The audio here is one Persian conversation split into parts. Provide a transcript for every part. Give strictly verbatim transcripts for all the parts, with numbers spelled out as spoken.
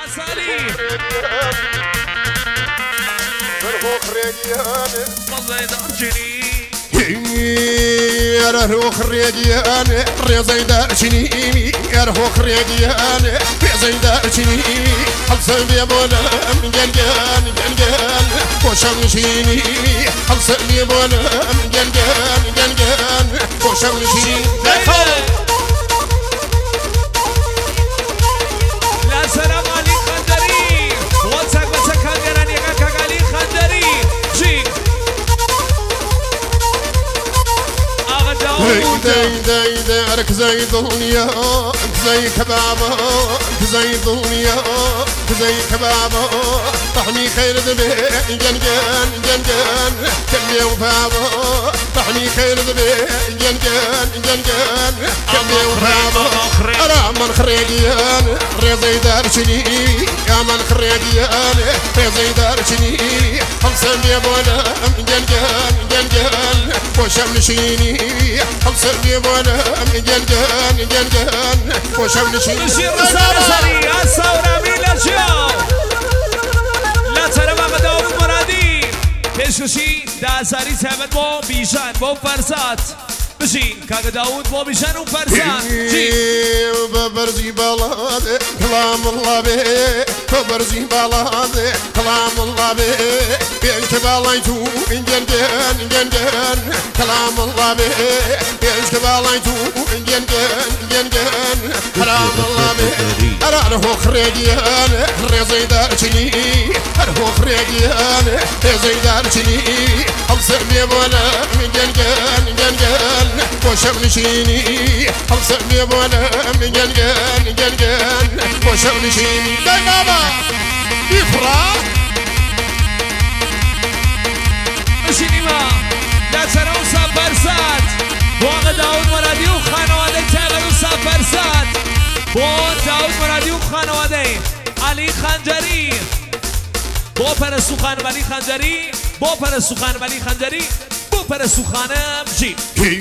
عسالي فرخو خريجيان والله دارجني يا رهو خريجيان ريزي دارجني يا رهو خريجيان ريزي دارجني حلسن بيبولا من جلجان جلجان وشمشيني حلسن بيبولا من جلجان جلجان وشمشيني لا سلام عليك خندري واتساك بسك خندراني كاكا علي خندري جي داي داي داي دارك زي دنيا زي كبابا زي دنيا زي كبابا طحني خير ذبي جن جن جن جن كم يوم بابا طحني خير ذبي جن جن جن جن كم يوم بابا أنا من خريجيان ريزي دارشني يا من خريجيان ريزي دارشني خمسة بيبولا جن جن جن جن وشمشيني خمسة بيبولا جن جن جن جن وشمشيني نشير رسالة سريعة الثورة من الجو لا ترى ما قدام مرادي پێشکەشی داساری تایبەت بۆ بیژان بۆ فەرزاد بژین کاکە داود بۆ بیژان و فەرزاد ببرزي بلاد كلام الله به ببرزي بلاد كلام الله به بينك بالايتو جن جن جن جن كلام الله به بينك بالايتو جن جن جن جن كلام الله به أراه خريجيان ريزي دارشني أراه خريجيان ريزي دارشني خمسة بيبولا جن جن جن جن وشمشيني خمسة بيبولا من جنجان جنجان وشمشيني دايما يفرح شنیما لا ترى وصا فرزاد بۆ داود مرادی و خانەوادەی تایبەت وصا فرزاد بۆ داود مرادی و خانەوادەی علی خەنجەری بۆ پەرستوو خانم علی خەنجەری بۆ پەرستوو خانم علی خەنجەری بۆ پەرستوو خانم بژی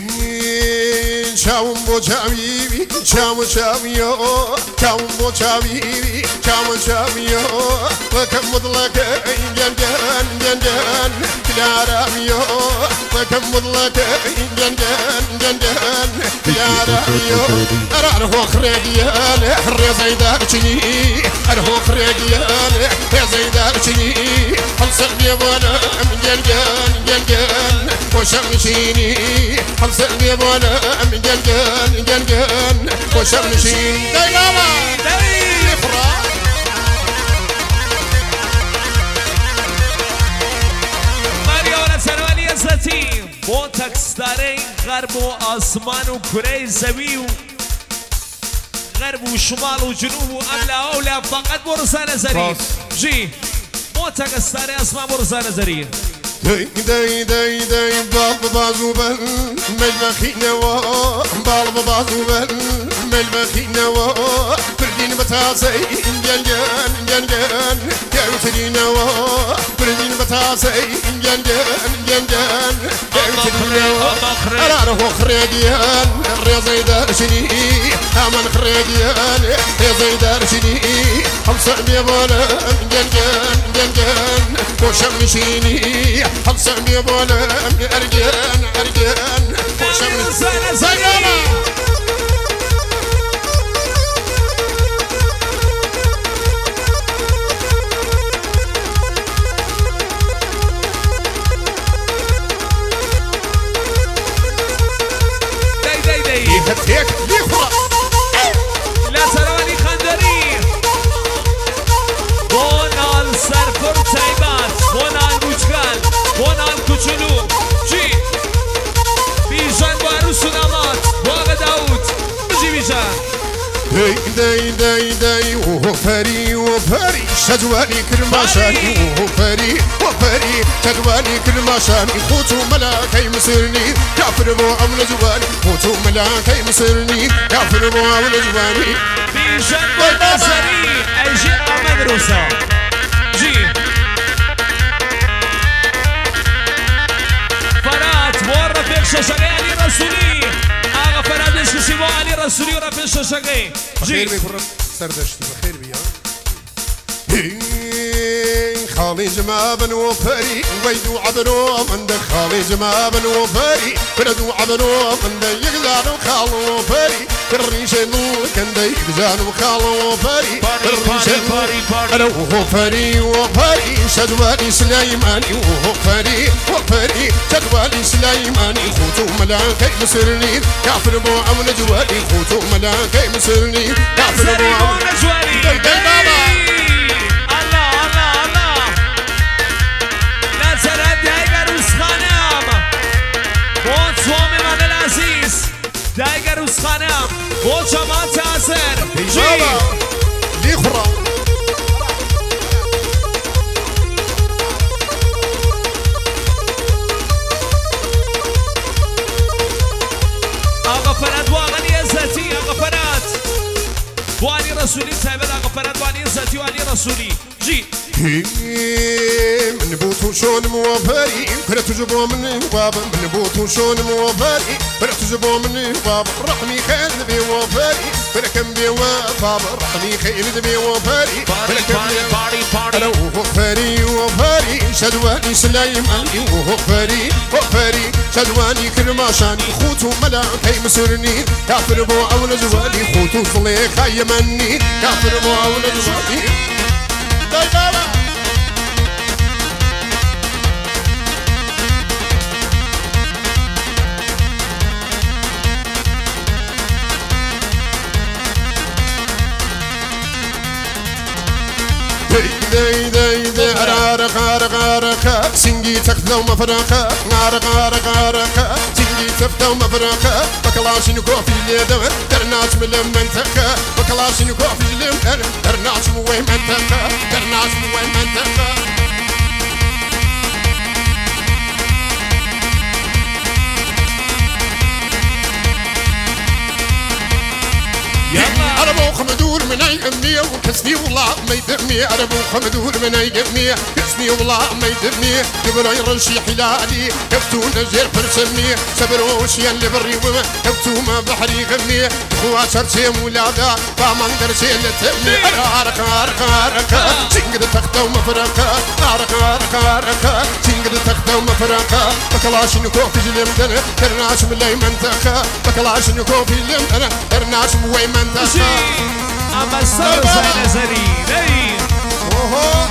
چاوم بۆ چاوی چاوم چاویۆ چاوم بۆ چاوی چاوم چاویۆ وەکەم مدڵەکەی گەنگەن گەنگەن کلارامیۆ وەکەم مدڵەکەی گەنگەن گەنگەن کلارامیۆ ئەرهۆ خرێگیان ڕێزەی دارچنی ئەرهۆ خرێگیان ڕێزەی دارچنی هەڵسەر بێبوانە گەنگەن گەنگەن وشمشيني خمسة بيبولا من جنجان جنجان وشمشيني دايما يفرح ماريونا سرواني الزتي بو تكستاري غرب واسمان وكري زوي غرب وشمال وجنوب وأملا أولى فقط برسانة زري جي بو تكستاري اسمان برسانة زري داي داي داي داي بال بازوبل ملبخي نوا بال بازوبل ملبخي نوا بردين بتاسي جن جن جن جن كوتري نوا بردين بتاسي جن جن جن جن كوتري نوا أراه خريجيان ريزي دارشني أمن خريجيان ريزي دارشني خمسة بيبولا جن جن جن جن وشمشيني خمسة بيبولا أرجان أرجان وشمشيني زيانا داي داي داي يفتيك يفرح لا سرواني خندري بونال سرپر تایبات بونال بوچکان بونال کوچولو چی بیژن با عروس و داماد باغ داود بجی بیژن داي داي داي داي وفري وفري شجواني كرماشاني وفري وفري شجواني كرماشاني خوتو ملاكي مسرني كافر بو عمل جواني خوتو ملاكي مسرني كافر بو عمل جواني بیژن با ناصری اجی احمد روسا جی فرات بور رفیق ششگی علی رسولی آقا فرادش کسی با علی رسولی و رفیق ششگی جی بخير بيكون سردشتي بخير بيا خالي جمابن وفري ويدو عبرو من ده خالي جمابن وفري بردو عبرو من ده يقدر خالو وفري الريش لو كان ده يقدر خالو وفري الريش انا وفري وفري شدوالي سليماني وفري وفري شدوالي سليماني خوتو ملاكي مسرني كافر بو عمل جوالي خوتو ملاكي مسرني كافر بو عمل جوالي دايقر وسخانام بوشا ما تأثر جي ليخرا آقا فرد واغني الزاتي آقا فرد واني رسولي سايبت آقا فرد واني الزاتي واني رسولي جي من بوتو شون موفري كرت جبو من باب من بوتو شون موفري كرت جبو من باب رحمي خير بي وفري بركم بي وفاب رحمي خير بي وفري بركم انا وفري وفري شدواني سليماني وفري وفري شدواني كرماشاني خوتو ملاكي مسرني كافر بو اول جوالي خوتو صليخا يمني كافر بو اول جوالي داي داي داي عرق عرق عرق سنجي تخذو مفرقة عرق عرق عرق سنجي تخذو مفرقة بكلاش نكوفي ليدو درناش ملم منتقة بكلاش نكوفي ليدو درناش موي منتقة درناش موي منتقة أربو خمدور من أي أمنية وكسني والله ما يدمني أربو خمدور من أي أمنية كسني والله ما يدمني قبل يرشي حلالي كفتو نجير برسمي سبروش يلي بري وما كفتو ما بحري غمي خوا شرشي مولادا فامن درشي لتبني أرق أرق أرق سنقد تختو مفرقة أرق أرق أرق سنقد تختو مفرقة بكلاش نكوفي جلمدن درناش ملي منتقة بكلاش نكوفي جلمدن درناش موي منتقة أما الصوت زين زين لي أوه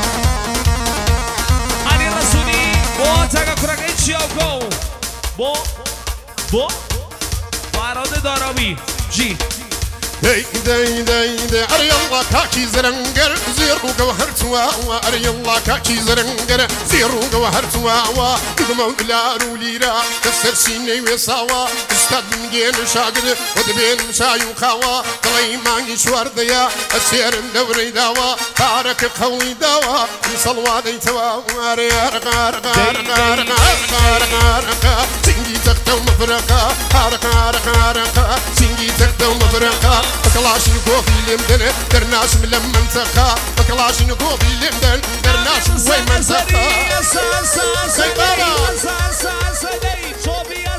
أنا رسولي بو تاكا كراك إنشي أو كو بو بو وارد داراوي جي داي داي داي داي أري الله كاكي زرنقر زيرو جوهر تواوا أري الله كاكي زرنقر زيرو جوهر تواوا قدمو إلى روليرا كسر سيني وساوا استاد من جين شاقد ودبين شايو خاوا طلعي ماني شوار ديا السير دوري داوا تارك قوي داوا صلواتي تواوا أري أرق أرق أرق أرق أرق أرق سنجي تختو مفرقة أرق أرق أرق سنجي تختو مفرقة بكلاش نكوفي لمدن درناش ملم منتقى بكلاش نكوفي لمدن درناش وين منتقى سا سا سا سا سا سا سا